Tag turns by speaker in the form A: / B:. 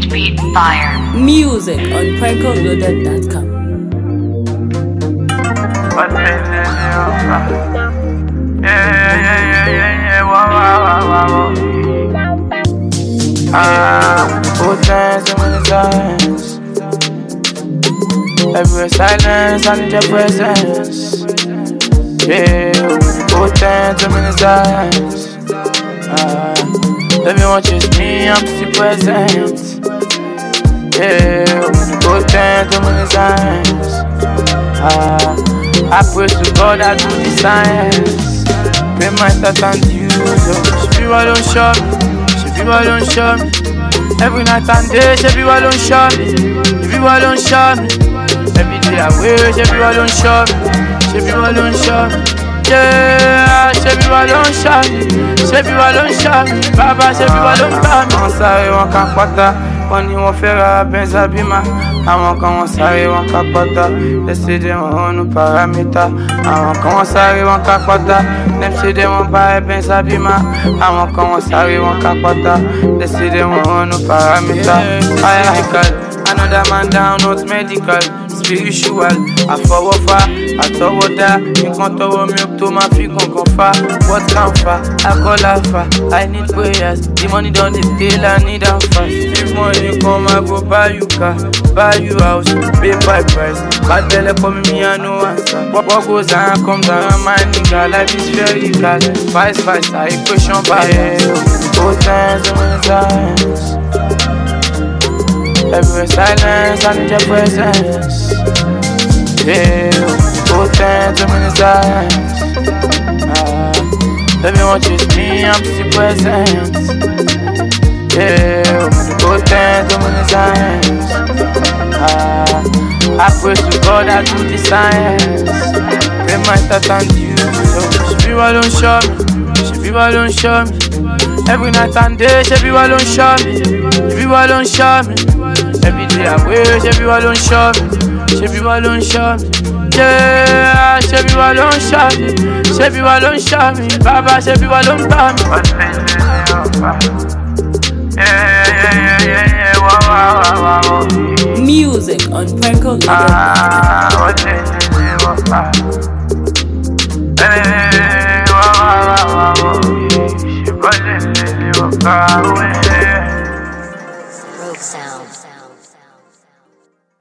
A: Beat Fire.
B: Music on PrankoLoaded.com.
C: Good times and many times. Every silence I need your presence. Yeah, good times and many times. Everyone choose me, I'm still present. Yeah, good times and many times. I pray to God I do the science. Pray my thoughts and views. She people don't show me. She people don't show me. Every night and day, she people don't show me. She people don't show me. Every day I wish, she people don't show me. She people don't show me. Yeah, she people don't show me. She people don't show me. Baba, she people don't show me. On sáré wọn ká pátá, wọ́n ní wọ́n fẹ́ ra Benza bímá. Àwọn kan wọ́n sáré wọn ká pátá, they say they want one parameter. Àwọn kan wọ́n sáré wọn ká pátá, them say they want buy Benza bímá. Àwọn kan wọ́n sáré wọn ká pátá, they say they want one parameter. Biological, another man down, not medical. Spiritual, àfọwọ́fà, àtọwọ́dá. Nǹkan tọwọ́ mi ò tó máa fi gangan fa. What can fa? Akọ́láfà, I need prayers. The money done the tail, I need am fast. If money come, I go buy you car, buy you house, pay by price. Bad belle come me, I no answer. What goes on comes around my nigga. Life is very bad. Vice versa, equation balance. Good times and many times. Every silence, I need your presence. Yeah, good times and many times. Everyone choose me, I'm still present. Yeah, good times and many times. I pray to God I do the science. Pray my thoughts and views. She people don't show me. She people don't show me. Every night and day, she people don't show me. She people don't show me. Every day I wish, she people don't show me. She people don't show me. Yeah, she people don't show me. She people don't show me. Baba, she people don't show me. Yeah.
B: Music on PrankoLoaded.com.